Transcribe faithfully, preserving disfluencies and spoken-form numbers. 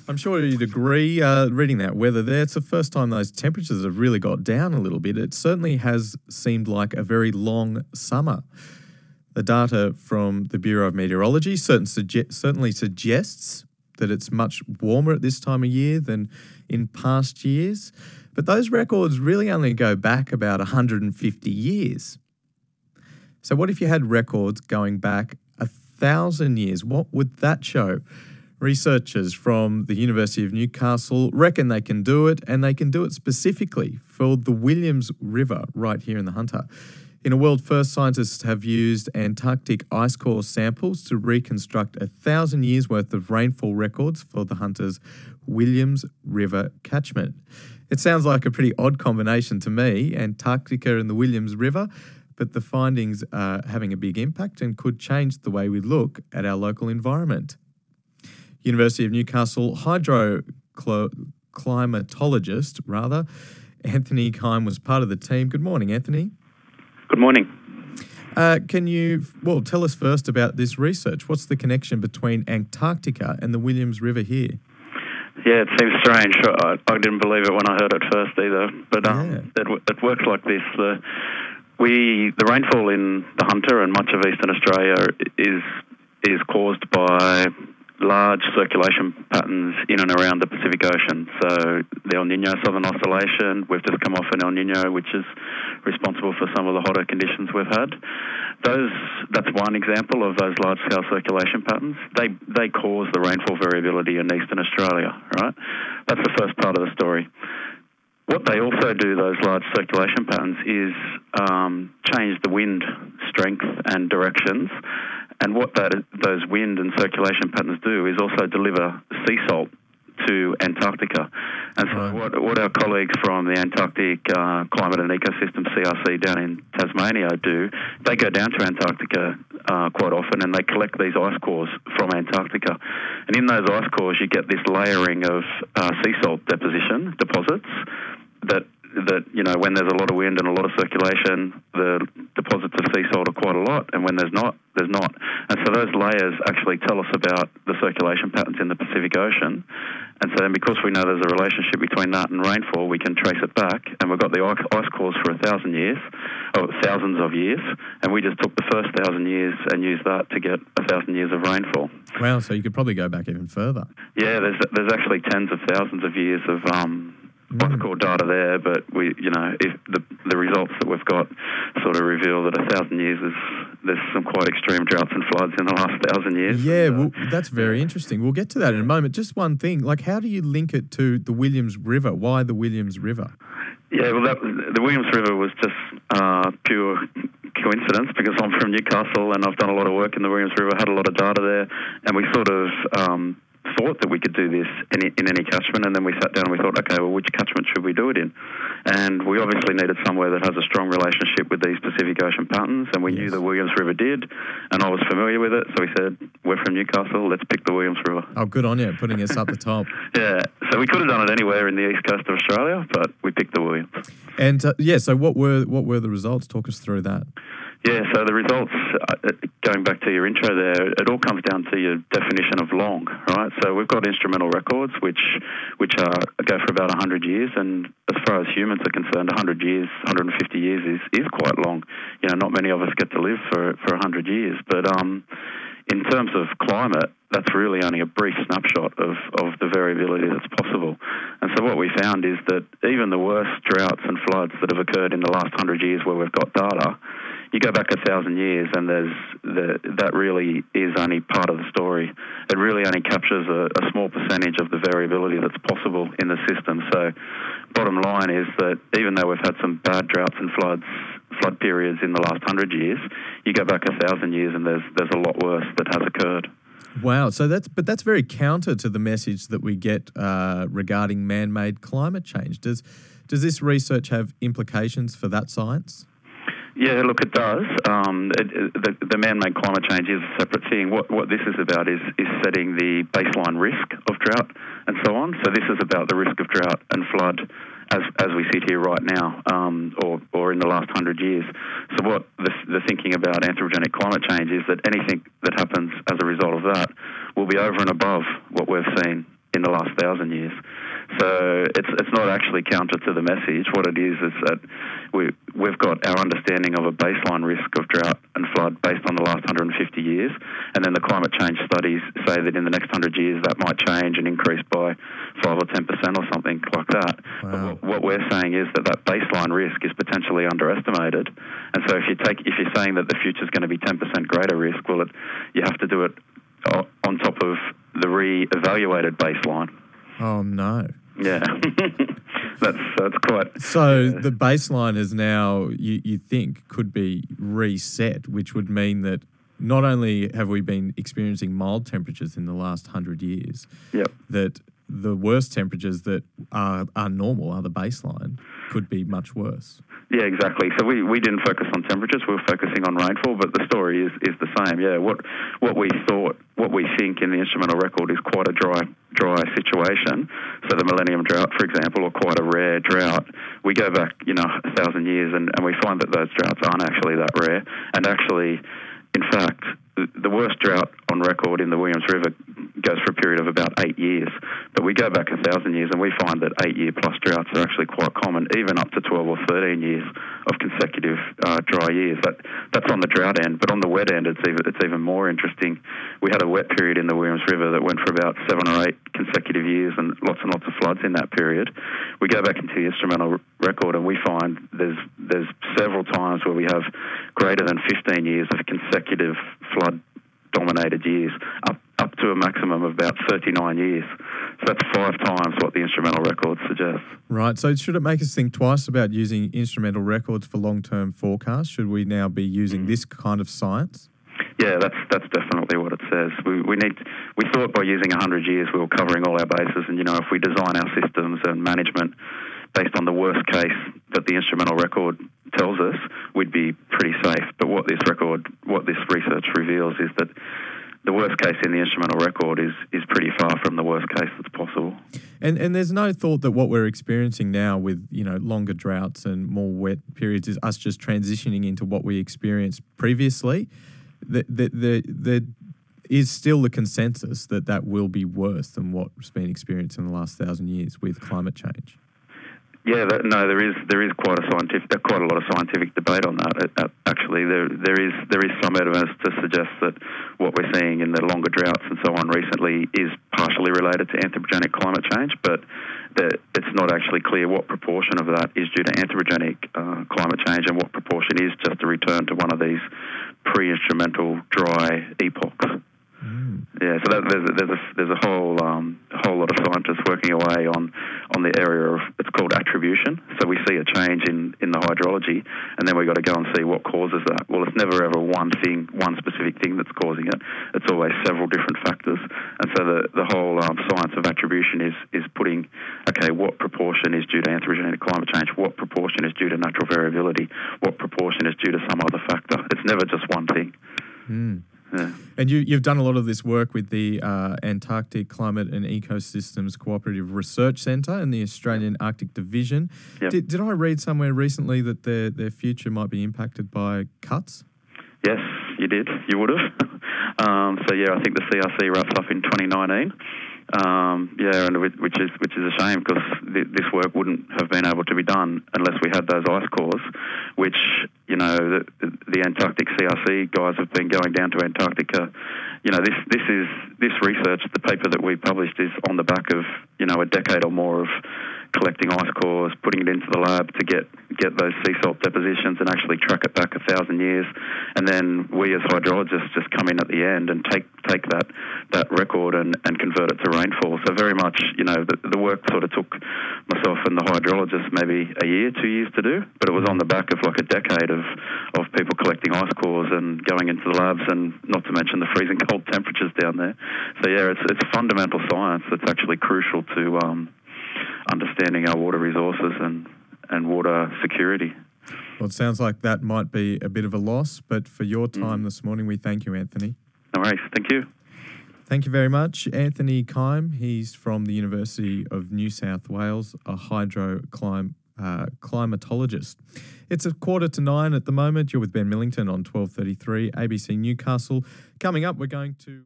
I'm sure you'd agree, uh, reading that weather there, it's the first time those temperatures have really got down a little bit. It certainly has seemed like a very long summer. The data from the Bureau of Meteorology certain suge- certainly suggests that it's much warmer at this time of year than in past years. But those records really only go back about one hundred fifty years. So what if you had records going back a thousand years? What would that show? Researchers from the University of Newcastle reckon they can do it, and they can do it specifically for the Williams River right here in the Hunter. In a world first, scientists have used Antarctic ice core samples to reconstruct a thousand years worth of rainfall records for the Hunter's Williams River catchment. It sounds like a pretty odd combination to me, Antarctica and the Williams River, but the findings are having a big impact and could change the way we look at our local environment. University of Newcastle hydroclimatologist, rather, Anthony Keim was part of the team. Good morning, Anthony. Good morning. Uh, can you, well, tell us first about this research. What's the connection between Antarctica and the Williams River here? Yeah, it seems strange. I, I didn't believe it when I heard it first either, but um, Yeah. it, it works like this. The, we, the rainfall in the Hunter and much of eastern Australia is is caused by large circulation patterns in and around the Pacific Ocean. So the El Nino Southern Oscillation, we've just come off an El Nino, which is responsible for some of the hotter conditions we've had. Those, that's one example of those large-scale circulation patterns. They they cause the rainfall variability in eastern Australia, right? That's the first part of the story. What they also do, those large circulation patterns, is um, change the wind strength and directions. And what that, those wind and circulation patterns do is also deliver sea salt to Antarctica. And so right. what, what our colleagues from the Antarctic uh, Climate and Ecosystem C R C down in Tasmania do, they go down to Antarctica uh, quite often and they collect these ice cores from Antarctica. And in those ice cores you get this layering of uh, sea salt deposition deposits that that, you know, when there's a lot of wind and a lot of circulation, the deposits of sea salt are quite a lot, and when there's not, there's not. And so those layers actually tell us about the circulation patterns in the Pacific Ocean. And so then because we know there's a relationship between that and rainfall, we can trace it back, and we've got the ice cores for a thousand years, or thousands of years, and we just took the first thousand years and used that to get a thousand years of rainfall. Wow, so you could probably go back even further. Yeah, there's there's actually tens of thousands of years of um, what's called data there, but we, you know, if the the results that we've got sort of reveal that a thousand years is there's some quite extreme droughts and floods in the last thousand years. Yeah, and, uh, well, that's very interesting. We'll get to that in a moment. Just one thing, like, how do you link it to the Williams River? Why the Williams River? Yeah, well, that, the Williams River was just uh, pure coincidence because I'm from Newcastle and I've done a lot of work in the Williams River, had a lot of data there, and we sort of um, thought that we could do this in, in any catchment, and then we sat down and we thought, okay, well, which catchment should we do it in? And we obviously needed somewhere that has a strong relationship with these Pacific Ocean patterns, and we Yes. knew the Williams River did, and I was familiar with it, so we said, we're from Newcastle, let's pick the Williams River. Oh, good on you, putting us up the top. Yeah, so we could have done it anywhere in the east coast of Australia, but we picked the Williams. And uh, yeah, so what were what were the results? Talk us through that. Yeah, so the results, uh, going back to your intro there, it all comes down to your definition of long, right? So we've got instrumental records which which are, go for about one hundred years, and as far as humans are concerned, one hundred years, one hundred fifty years is, is quite long. You know, not many of us get to live for, for one hundred years, but um, in terms of climate, that's really only a brief snapshot of, of the variability that's possible. And so what we found is that even the worst droughts and floods that have occurred in the last one hundred years where we've got data, you go back a thousand years and there's the, that really is only part of the story. It really only captures a, a small percentage of the variability that's possible in the system. So bottom line is that even though we've had some bad droughts and floods, flood periods in the last hundred years, you go back a thousand years and there's there's a lot worse that has occurred. Wow, so that's but that's very counter to the message that we get uh, regarding man-made climate change. Does does this research have implications for that science? Yeah, look, it does. Um, it, it, the, the man-made climate change is a separate thing. What what this is about is, is setting the baseline risk of drought and so on. So this is about the risk of drought and flood as as we sit here right now, um, or or in the last hundred years. So what the, the thinking about anthropogenic climate change is that anything that happens as a result of that will be over and above what we've seen in the last thousand years. So it's it's not actually counter to the message. What it is is that we we've got our understanding of a baseline risk of drought and flood based on the last one hundred fifty years, and then the climate change studies say that in the next one hundred years that might change and increase by five or ten percent or something like that. Wow. But what, what we're saying is that that baseline risk is potentially underestimated, and so if you take if you're saying that the future is going to be ten percent greater risk, well, it, you have to do it on top of the re-evaluated baseline. Oh no. Yeah, that's that's quite. So yeah. the baseline is now, you, you think, could be reset, which would mean that not only have we been experiencing mild temperatures in the last hundred years, Yep. that the worst temperatures that are, are normal, are the baseline, could be much worse. Yeah, exactly. So we, we didn't focus on temperatures, we were focusing on rainfall, but the story is, is the same. Yeah, what what we thought, what we think in the instrumental record is quite a dry dry situation. So the Millennium Drought, for example, or quite a rare drought, we go back, you know, a thousand years and, and we find that those droughts aren't actually that rare. And actually, in fact, the worst drought on record in the Williams River goes for a period of about eight years. But we go back a thousand years and we find that eight-year plus droughts are actually quite common, even up to twelve or thirteen years of consecutive uh, dry years. That, that's on the drought end. But on the wet end, it's even, it's even more interesting. We had a wet period in the Williams River that went for about seven or eight consecutive years and lots and lots of floods in that period. We go back into the instrumental record and we find there's, there's several times where we have greater than fifteen years of consecutive flood dominated years, up up to a maximum of about thirty-nine years. So that's five times what the instrumental record suggests. Right. So should it make us think twice about using instrumental records for long-term forecasts? Should we now be using this kind of science? Yeah, that's that's definitely what it says. We we need we thought by using one hundred years we were covering all our bases, and you know if we design our systems and management based on the worst case that the instrumental record tells us, we'd be pretty safe. But what this record, what this research reveals is that the worst case in the instrumental record is is pretty far from the worst case that's possible. And and there's no thought that what we're experiencing now with, you know, longer droughts and more wet periods is us just transitioning into what we experienced previously. That the, the, the is still the consensus that that will be worse than what's been experienced in the last thousand years with climate change. Yeah, that, no, there is there is quite a scientific, uh, quite a lot of scientific debate on that. Uh, actually, there there is there is some evidence to suggest that what we're seeing in the longer droughts and so on recently is partially related to anthropogenic climate change, but that it's not actually clear what proportion of that is due to anthropogenic uh, climate change and what proportion is just a return to one of these pre-instrumental dry epochs. Mm. Yeah, so that, there's a, there's a there's a whole um, whole lot of scientists working away on, on the area of, it's called attribution. So we see a change in, in the hydrology, and then we've got to go and see what causes that. Well, it's never ever one thing, one specific thing that's causing it. It's always several different factors. And so the the whole um, science of attribution is is putting, okay, what proportion is due to anthropogenic climate change? What proportion is due to natural variability? What proportion is due to some other factor? It's never just one thing. Mm. Yeah. And you, you've done a lot of this work with the uh, Antarctic Climate and Ecosystems Cooperative Research Centre and the Australian Arctic Division. Yep. Did, did I read somewhere recently that their, their future might be impacted by cuts? Yes, you did. You would have. um, so yeah, I think the C R C wraps up in twenty nineteen. Um, yeah, and which is which is a shame because th- this work wouldn't have been able to be done unless we had those ice cores, which you know the, the Antarctic C R C guys have been going down to Antarctica. You know, this this is this research, the paper that we published is on the back of you know a decade or more of collecting ice cores, putting it into the lab to get get those sea salt depositions and actually track it back a thousand years, and then we as hydrologists just come in at the end and take take that that record and, and convert it to rainfall. So very much, you know, the, the work sort of took myself and the hydrologists maybe a year, two years to do, but it was on the back of like a decade of, of people collecting ice cores and going into the labs, and not to mention the freezing cold temperatures down there. So yeah, it's it's fundamental science that's actually crucial to um, understanding our water resources and, and water security. Well, it sounds like that might be a bit of a loss, but for your time Mm. this morning, we thank you, Anthony. No worries. Thank you. Thank you very much. Anthony Keim, he's from the University of New South Wales, a hydro clim- uh, climatologist. It's a quarter to nine at the moment. You're with Ben Millington on twelve thirty-three A B C Newcastle. Coming up, we're going to...